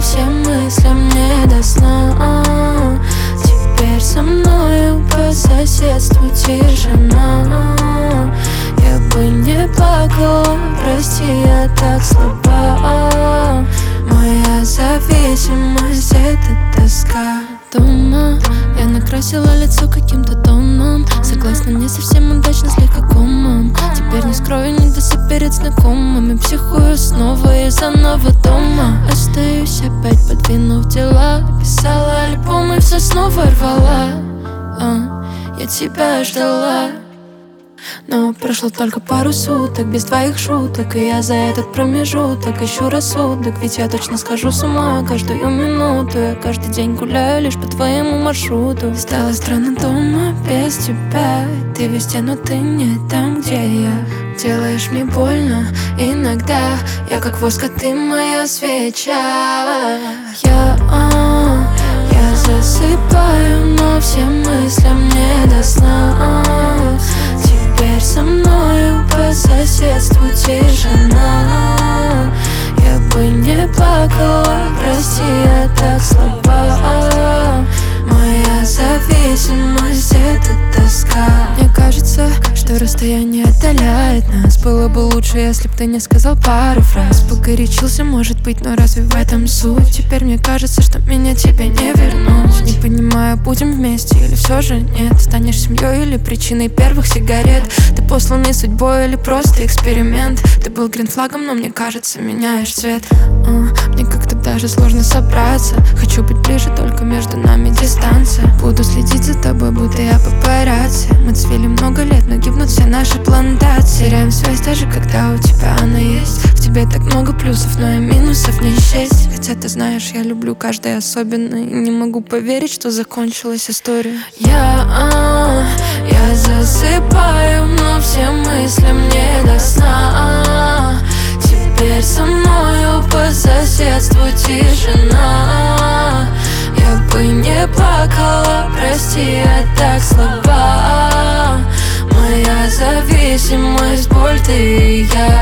все мыслям не до сна. Теперь со мною по соседству тишина. Я бы не плакала, прости, я так слаба. Моя зависимость — это тоска. Дома я накрасила лицо каким-то тоном. Согласна, не совсем удачно, слегка комом. Теперь не скрою, не досып перед знакомыми. Психую снова из-за нового дома. Остаюсь опять, подвинув дела. Писала альбомы, все снова рвала. Я тебя ждала. Но прошло только пару суток без твоих шуток, и я за этот промежуток ищу рассудок. Ведь я точно схожу с ума каждую минуту. Я каждый день гуляю лишь по твоему маршруту. Стало странно дома без тебя. Ты везде, но ты не там, где я. Делаешь мне больно иногда. Я как воск, а ты моя свеча. Я засыпаю, но все мыслям не до сна. Теперь со мною по соседству тишина. Я бы не плакала, прости, я так слаба. Моя зависимость — это тоска. Мне кажется, что расстояние отдаляет нас. Было бы лучше, если б ты не сказал пару фраз. Погорячился, может быть, но разве в этом суть? Теперь мне кажется, что меня тебе не вернуть. Не понимаю, будем вместе или все же нет. Станешь семьей или причиной первых сигарет. Ты посланный судьбой или просто эксперимент. Ты был гринфлагом, но мне кажется, меняешь цвет. Мне как-то даже сложно собраться. Хочу быть ближе, только между нами дистанция. Буду следить за тобой, будто я папарацци. Мы цвели много лет, но гибнут все наши плантации. Теряем связь, даже когда у тебя она есть. В тебе так много плюсов, но и минусов не счесть. Хотя ты знаешь, я люблю каждый особенно. И не могу поверить, что закончилась история. Я засыпаю, но все мысли мне до сна. Теперь со мною по соседству тишина. Я бы не плакала, прости, я так слаба. Моя зависимость — боль, ты и я.